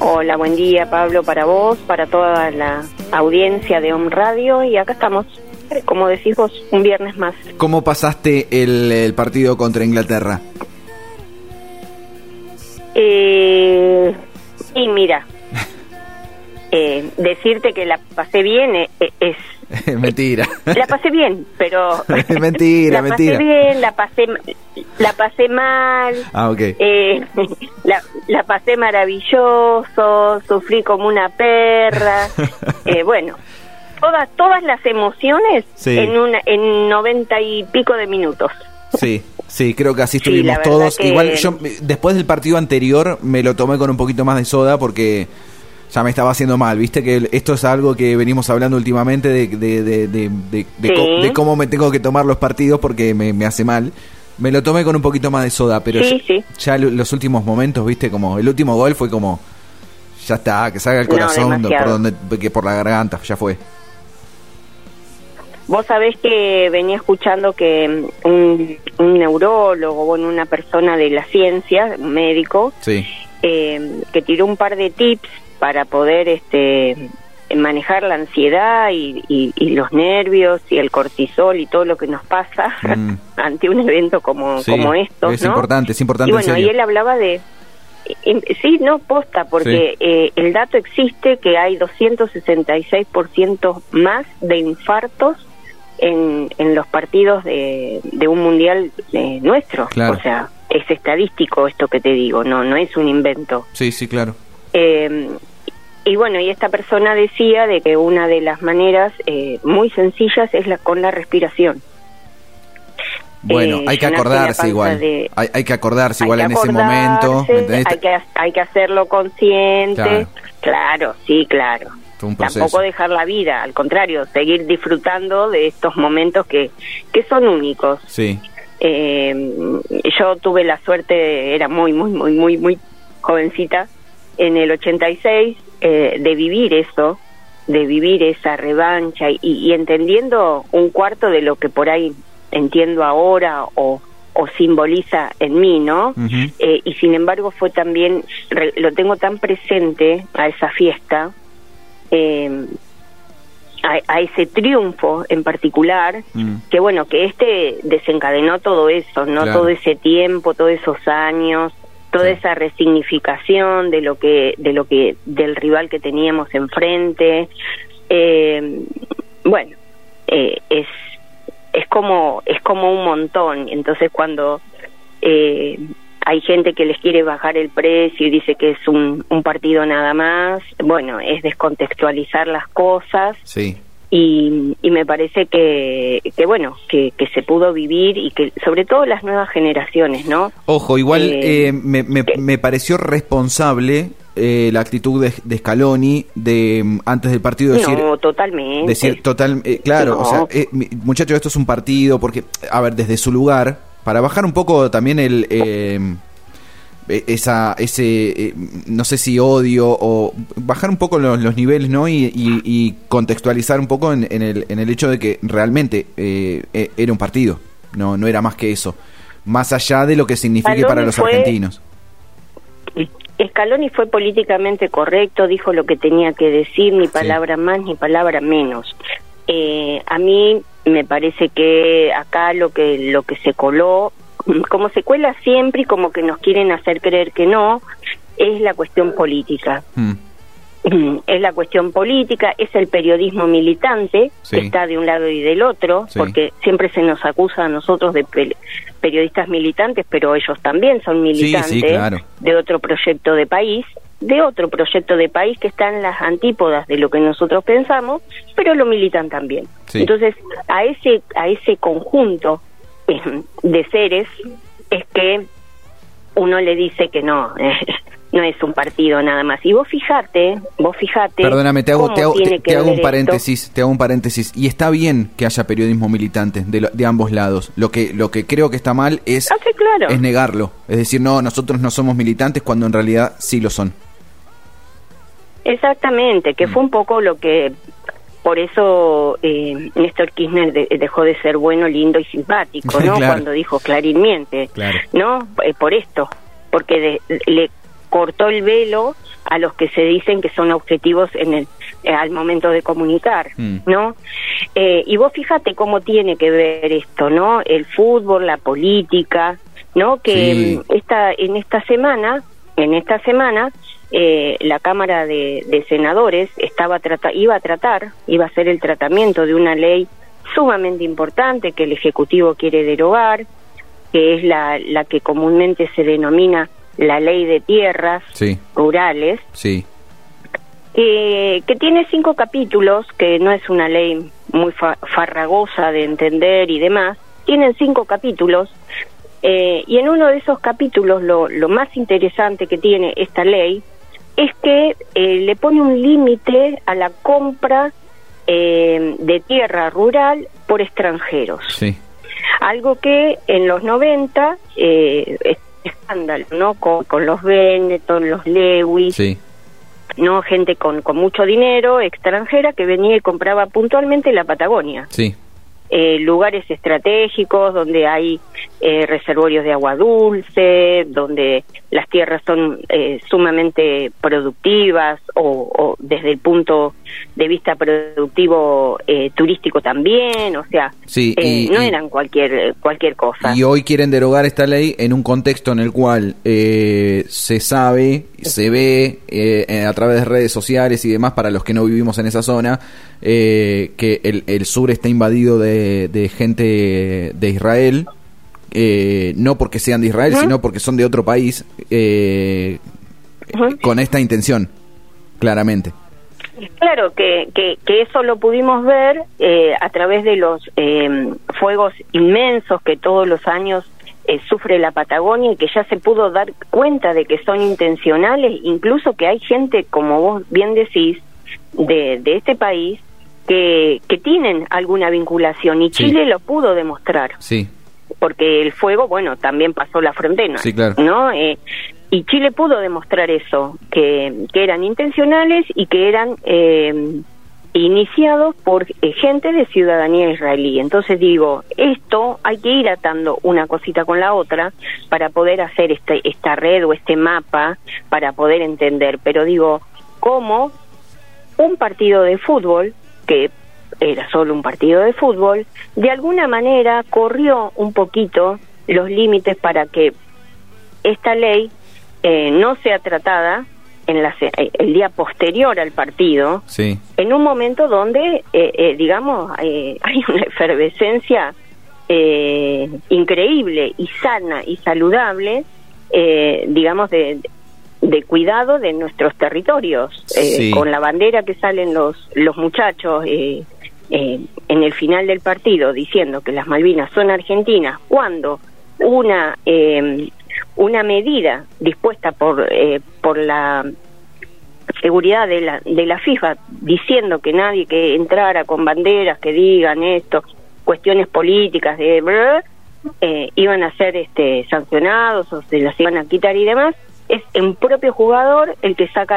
Hola, buen día, Pablo, para vos, para toda la audiencia de Home Radio, y acá estamos, como decís vos, un viernes más. ¿Cómo pasaste el partido contra Inglaterra? Y mira, decirte que la pasé bien es mentira. La pasé bien, pero mentira. La pasé bien, la pasé mal. Ah, okay. La pasé maravilloso, sufrí como una perra. Bueno, todas las emociones, sí, en 90 y pico de minutos. Sí, creo que así estuvimos todos. Igual yo después del partido anterior me lo tomé con un poquito más de soda porque ya me estaba haciendo mal, viste que esto es algo que venimos hablando últimamente de cómo me tengo que tomar los partidos porque me hace mal. Me lo tomé con un poquito más de soda, pero ya los últimos momentos, viste, como el último gol fue como ya está, que salga el corazón por la garganta, ya fue. Vos sabés que venía escuchando que un neurólogo, bueno, una persona de la ciencia, un médico, que tiró un par de tips para poder manejar la ansiedad y los nervios y el cortisol y todo lo que nos pasa ante un evento como estos, es ¿no? Es importante. Y bueno, y él hablaba de... posta, porque el dato existe que hay 266% más de infartos en los partidos de un mundial nuestro. Claro. O sea, es estadístico esto que te digo, no es un invento. Sí, claro. Y bueno, y esta persona decía de que una de las maneras muy sencillas es con la respiración. Bueno, hay que acordarse igual. Hay que acordarse igual en ese momento. Hay que hacerlo consciente. Claro. Tampoco dejar la vida, al contrario, seguir disfrutando de estos momentos que son únicos. Sí. Yo tuve la suerte, era muy jovencita, en el 86, de vivir eso, de vivir esa revancha y entendiendo un cuarto de lo que por ahí entiendo ahora o simboliza en mí, ¿no? Uh-huh. Y sin embargo fue también, lo tengo tan presente a esa fiesta, a ese triunfo en particular, que bueno, que desencadenó todo eso, ¿no? Claro. Todo ese tiempo, todos esos años, toda esa resignificación del rival que teníamos enfrente. Bueno, es como un montón. Entonces cuando hay gente que les quiere bajar el precio y dice que es un partido nada más, bueno, es descontextualizar las cosas. Sí. Y me parece que se pudo vivir y que sobre todo las nuevas generaciones, ¿no? Ojo, igual me pareció responsable la actitud de Scaloni antes del partido decir... No, totalmente. Claro, no. O sea, muchachos, esto es un partido porque, a ver, desde su lugar, para bajar un poco también no sé si odio o bajar un poco los niveles, ¿no? Y contextualizar un poco en el hecho de que realmente era un partido, no era más que eso, más allá de lo que signifique para los argentinos. Scaloni fue políticamente correcto, dijo lo que tenía que decir, ni palabra más ni palabra menos. A mí me parece que acá lo que se coló, como se cuela siempre y como que nos quieren hacer creer que no, es la cuestión política. Es la cuestión política, es el periodismo militante que está de un lado y del otro, porque siempre se nos acusa a nosotros de periodistas militantes, pero ellos también son militantes claro. de otro proyecto de país que está en las antípodas de lo que nosotros pensamos, pero lo militan también. Entonces, a ese conjunto de seres es que uno le dice que no es un partido nada más. Y vos fijate. Perdóname, te hago un paréntesis. Y está bien que haya periodismo militante de ambos lados. Lo que creo que está mal es negarlo. Es decir, no, nosotros no somos militantes cuando en realidad sí lo son. Exactamente, que fue un poco lo que... Por eso Néstor Kirchner dejó de ser bueno, lindo y simpático, ¿no? Claro. Cuando dijo Clarín miente, claro. ¿no? Por esto, porque le cortó el velo a los que se dicen que son objetivos al momento de comunicar, ¿no? Y vos fíjate cómo tiene que ver esto, ¿no? El fútbol, la política, ¿no? Que en esta semana la Cámara de Senadores iba a hacer el tratamiento de una ley sumamente importante que el Ejecutivo quiere derogar, que es la que comúnmente se denomina la Ley de Tierras Rurales, que tiene 5 capítulos, que no es una ley muy farragosa de entender y demás. Tienen 5 capítulos, y en uno de esos capítulos lo más interesante que tiene esta ley es que le pone un límite a la compra de tierra rural por extranjeros. Algo que en los 90 es escándalo, ¿no? Con los Benetton, los Lewis, ¿no? Gente con mucho dinero extranjera que venía y compraba puntualmente la Patagonia. Lugares estratégicos donde hay reservorios de agua dulce, donde las tierras son sumamente productivas o desde el punto de vista productivo turístico también, o sea, no eran cualquier cosa. Y hoy quieren derogar esta ley en un contexto en el cual se sabe, se ve a través de redes sociales y demás, para los que no vivimos en esa zona, que el sur está invadido de gente de Israel, no porque sean de Israel, sino porque son de otro país, con esta intención, claramente. Claro, que eso lo pudimos ver a través de los fuegos inmensos que todos los años sufre la Patagonia, y que ya se pudo dar cuenta de que son intencionales, incluso que hay gente, como vos bien decís, de este país, que tienen alguna vinculación, y Chile lo pudo demostrar. Porque el fuego, bueno, también pasó la frontera, ¿no? Y Chile pudo demostrar eso, que eran intencionales y que eran iniciados por gente de ciudadanía israelí. Entonces digo, esto hay que ir atando una cosita con la otra para poder hacer esta red o este mapa, para poder entender. Pero digo, ¿cómo un partido de fútbol, que era solo un partido de fútbol, de alguna manera corrió un poquito los límites para que esta ley no sea tratada el día posterior al partido, en un momento donde, digamos, hay una efervescencia increíble y sana y saludable, digamos, de cuidado de nuestros territorios, con la bandera que salen los muchachos en el final del partido diciendo que las Malvinas son argentinas, cuando una medida dispuesta por la seguridad de la FIFA, diciendo que nadie que entrara con banderas que digan esto, cuestiones políticas iban a ser sancionados o se las iban a quitar y demás, es un propio jugador el que saca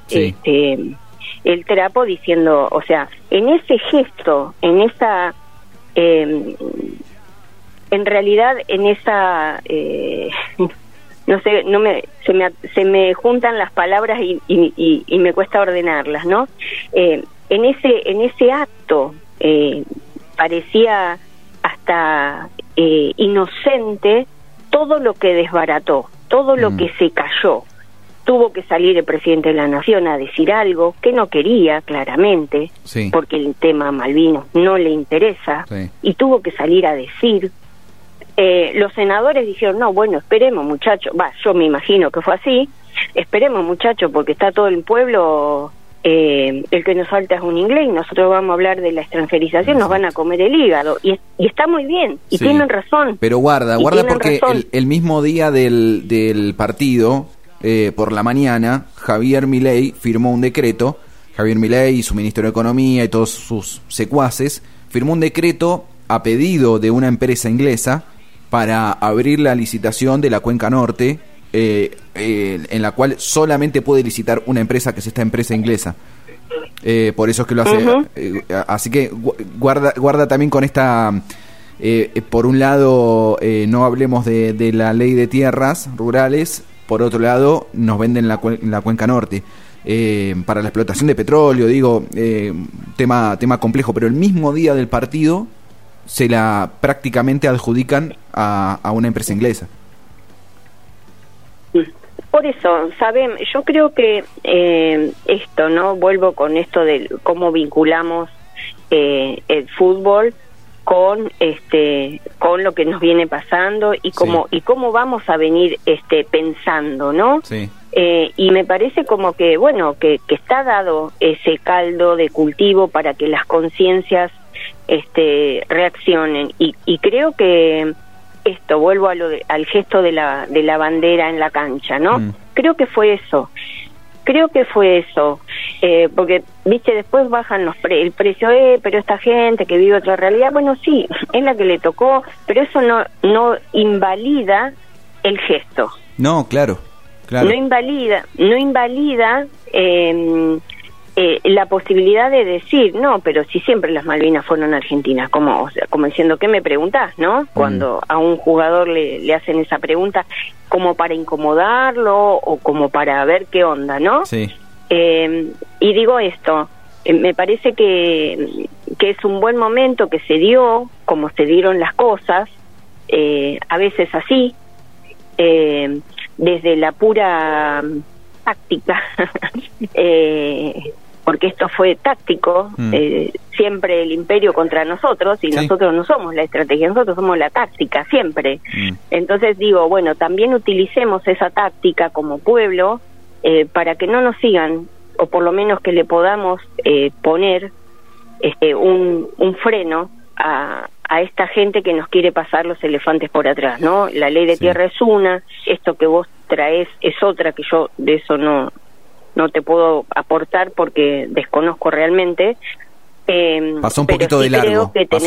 el trapo diciendo, o sea, en ese gesto, en esa en realidad en esa no sé, se me juntan las palabras y me cuesta ordenarlas, ¿no? En ese acto parecía hasta inocente todo lo que desbarató, todo lo que se cayó. Tuvo que salir el presidente de la Nación a decir algo que no quería, claramente, porque el tema Malvinas no le interesa, y tuvo que salir a decir. Los senadores dijeron, no, bueno, esperemos, muchachos, yo me imagino que fue así, esperemos, muchachos, porque está todo el pueblo, el que nos falta es un inglés, y nosotros vamos a hablar de la extranjerización, nos van a comer el hígado, y está muy bien, y tienen razón. Pero guarda porque el mismo día del partido, por la mañana, Javier Milei firmó un decreto, Javier Milei y su ministro de Economía y todos sus secuaces, firmó un decreto a pedido de una empresa inglesa para abrir la licitación de la Cuenca Norte, en la cual solamente puede licitar una empresa, que es esta empresa inglesa. Por eso es que lo hace. Así que guarda también con esta... por un lado, no hablemos de la ley de tierras rurales, por otro lado nos venden la cuenca norte. Para la explotación de petróleo, digo, tema complejo, pero el mismo día del partido se la prácticamente adjudican a una empresa inglesa. Por eso, ¿saben? Yo creo que esto, ¿no? Vuelvo con esto de cómo vinculamos el fútbol con lo que nos viene pasando y cómo vamos a venir pensando, ¿no? Sí. Y me parece como que, bueno, que está dado ese caldo de cultivo para que las conciencias reaccionen y creo que vuelvo a al gesto de la bandera en la cancha, ¿no? Creo que fue eso, porque, viste, después bajan el precio, pero esta gente que vive otra realidad, bueno, sí, es la que le tocó, pero eso no invalida el gesto. No, claro. No invalida la posibilidad de decir, no, pero si siempre las Malvinas fueron argentinas, como diciendo, ¿qué me preguntás, no? Cuando a un jugador le hacen esa pregunta, como para incomodarlo o como para ver qué onda, ¿no? Sí. Y digo esto, me parece que es un buen momento que se dio, como se dieron las cosas, a veces así, desde la pura táctica, porque esto fue táctico, siempre el imperio contra nosotros, y nosotros no somos la estrategia, nosotros somos la táctica, siempre. Entonces digo, bueno, también utilicemos esa táctica como pueblo para que no nos sigan, o por lo menos que le podamos poner un freno a esta gente que nos quiere pasar los elefantes por atrás, ¿no? La ley de tierra es una, esto que vos traes es otra, que yo de eso no te puedo aportar porque desconozco realmente. Pasó un poquito de largo,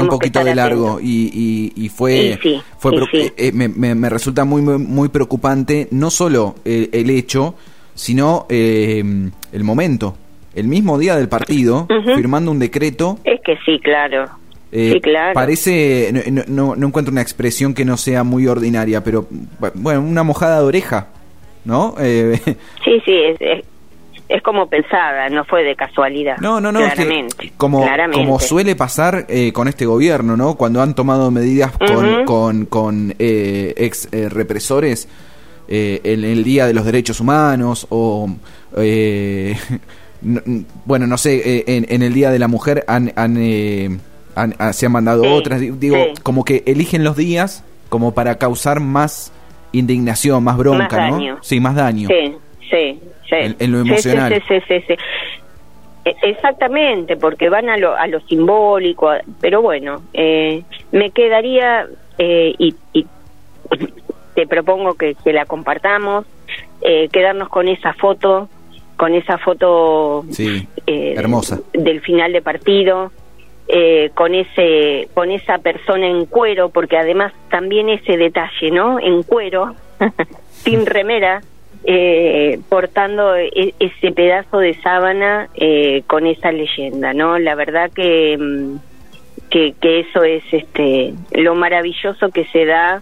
y fue me resulta muy preocupante, no solo el hecho, sino el momento. El mismo día del partido, firmando un decreto. Es que sí, claro. Sí, claro. Parece, no encuentro una expresión que no sea muy ordinaria, pero bueno, una mojada de oreja, ¿no? Sí, es como pensada, no fue de casualidad. No, claramente, es que como suele pasar con este gobierno, ¿no? Cuando han tomado medidas con ex represores en el Día de los Derechos Humanos o bueno, no sé, en el Día de la Mujer se han mandado otras, digo, como que eligen los días como para causar más indignación, más bronca, más daño. ¿No? Sí, más daño. Sí. En lo emocional. Sí. Exactamente, porque van a lo simbólico, pero bueno, me quedaría, y te propongo que la compartamos, quedarnos con esa foto hermosa del final de partido, con esa persona en cuero, porque además también ese detalle, ¿no? En cuero, sin remera, portando ese pedazo de sábana con esa leyenda, ¿no? La verdad que eso es lo maravilloso que se da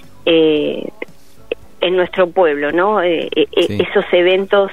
en nuestro pueblo, ¿no? Esos eventos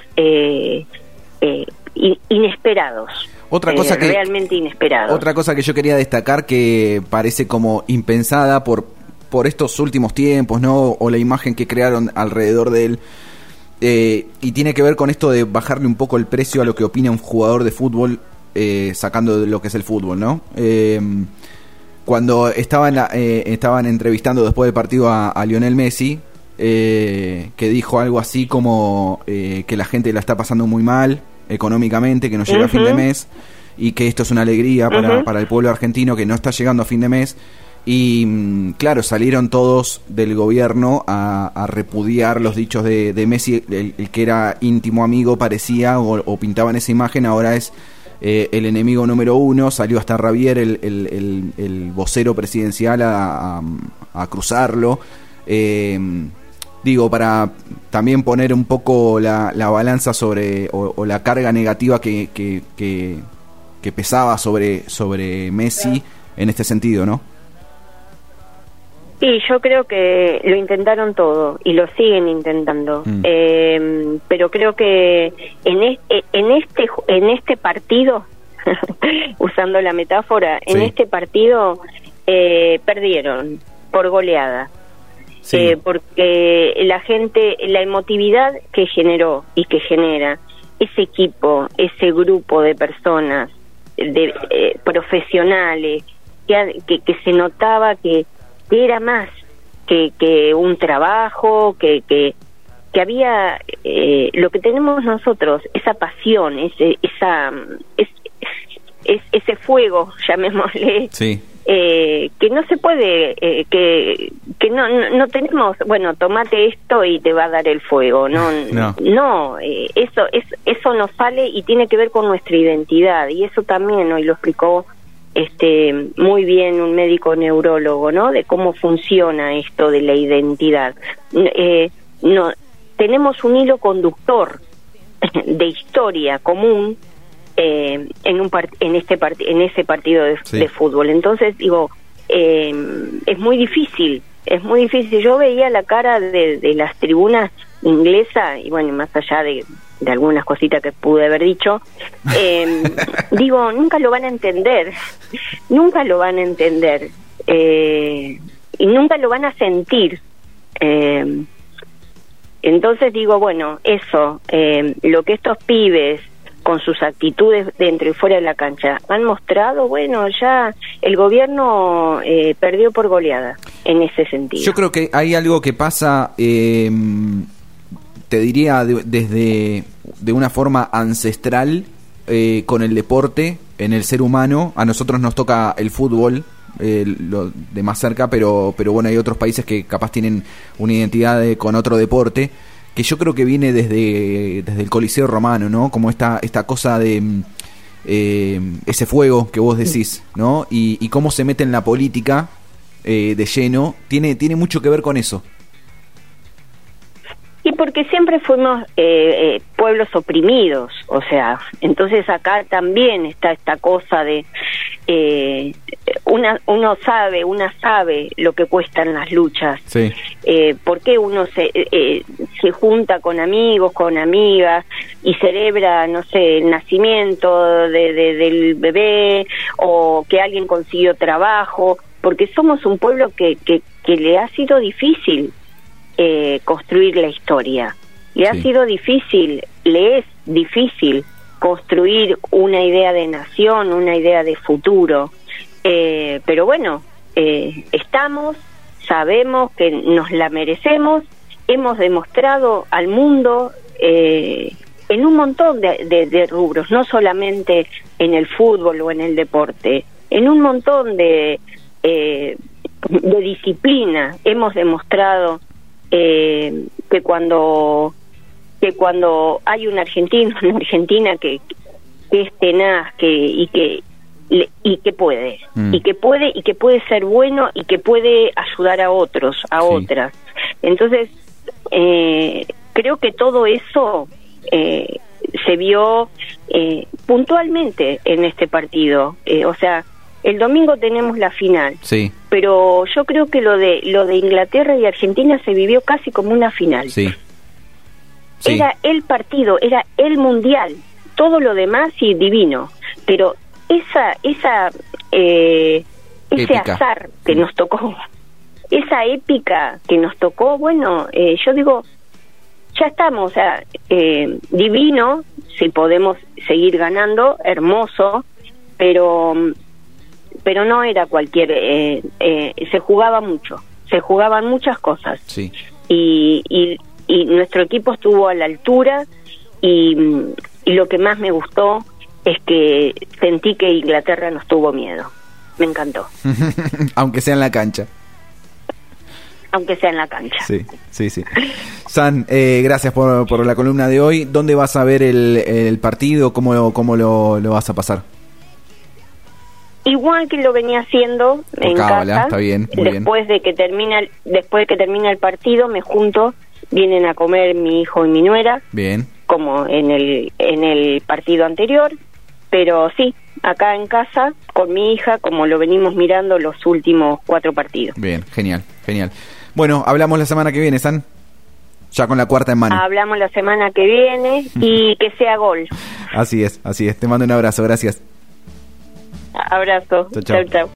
inesperados. Otra cosa realmente inesperados. Otra cosa que yo quería destacar, que parece como impensada por estos últimos tiempos, ¿no? O la imagen que crearon alrededor de él, y tiene que ver con esto de bajarle un poco el precio a lo que opina un jugador de fútbol, sacando de lo que es el fútbol, ¿no? Cuando estaban entrevistando después del partido a Lionel Messi, que dijo algo así como que la gente la está pasando muy mal económicamente, que no llega a fin de mes, y que esto es una alegría para el pueblo argentino que no está llegando a fin de mes. Y claro, salieron todos del gobierno a repudiar los dichos de Messi, el que era íntimo amigo parecía, o pintaban esa imagen, ahora es el enemigo número uno. Salió hasta Ravier, el vocero presidencial, a cruzarlo. Digo, para también poner un poco la balanza sobre, o la carga negativa que pesaba sobre Messi en este sentido, ¿no? Y yo creo que lo intentaron todo y lo siguen intentando, pero creo que en este partido, usando la metáfora, en este partido perdieron por goleada, porque la emotividad que generó y que genera ese equipo, ese grupo de personas, de profesionales, que se notaba que era más que un trabajo, que había lo que tenemos nosotros, esa pasión, ese fuego, llamémosle, que no se puede, que no tenemos, bueno, tomate esto y te va a dar el fuego, no, eso nos sale y tiene que ver con nuestra identidad, y eso también hoy lo explicó muy bien un médico neurólogo, ¿no? De cómo funciona esto de la identidad. No tenemos un hilo conductor de historia común en ese partido de fútbol. Entonces digo, es muy difícil. Yo veía la cara de las tribunas inglesas y bueno, más allá de algunas cositas que pude haber dicho, digo, nunca lo van a entender y nunca lo van a sentir. Entonces digo, bueno, eso, lo que estos pibes con sus actitudes dentro y fuera de la cancha han mostrado, bueno, ya el gobierno perdió por goleada en ese sentido. Yo creo que hay algo que pasa, te diría, de una forma ancestral con el deporte en el ser humano. A nosotros nos toca el fútbol de más cerca, pero bueno, hay otros países que capaz tienen una identidad con otro deporte, que yo creo que viene desde el Coliseo Romano, ¿no? Como esta cosa de ese fuego que vos decís, ¿no? Y cómo se mete en la política de lleno, tiene mucho que ver con eso. Y porque siempre fuimos pueblos oprimidos, o sea, entonces acá también está esta cosa de una sabe lo que cuestan las luchas. Sí. ¿Por qué uno se junta con amigos, con amigas y celebra, no sé, el nacimiento del bebé o que alguien consiguió trabajo? Porque somos un pueblo que le ha sido difícil construir la historia. Le ha sido difícil, le es difícil construir una idea de nación, una idea de futuro. Pero bueno, sabemos que nos la merecemos, hemos demostrado al mundo en un montón de rubros, no solamente en el fútbol o en el deporte, en un montón de disciplina hemos demostrado que cuando hay una Argentina que es tenaz, y que puede ser bueno y que puede ayudar a otros, otras. Entonces creo que todo eso se vio puntualmente en este partido. O sea, el domingo tenemos la final, pero yo creo que lo de Inglaterra y Argentina se vivió casi como una final. Era el partido, era el mundial, todo lo demás y divino, pero ese azar que nos tocó, esa épica que nos tocó, bueno, yo digo, ya estamos, o sea, divino, si podemos seguir ganando, hermoso, pero no era cualquier, se jugaba mucho, se jugaban muchas cosas, y nuestro equipo estuvo a la altura, y lo que más me gustó es que sentí que Inglaterra nos tuvo miedo. Me encantó. Aunque sea en la cancha. Sí. San, gracias por la columna de hoy. ¿Dónde vas a ver el partido? ¿Cómo lo vas a pasar? Igual que lo venía haciendo en casa. Está bien, después de que termina el partido, me junto, vienen a comer mi hijo y mi nuera. Bien. Como en el partido anterior, pero sí, acá en casa, con mi hija, como lo venimos mirando los últimos 4 partidos. Bien, genial, genial. Bueno, hablamos la semana que viene, San. Ya con la cuarta en mano. Hablamos la semana que viene y que sea gol. Así es, así es. Te mando un abrazo, gracias. Abrazo. Chau, chau. Chau, chau.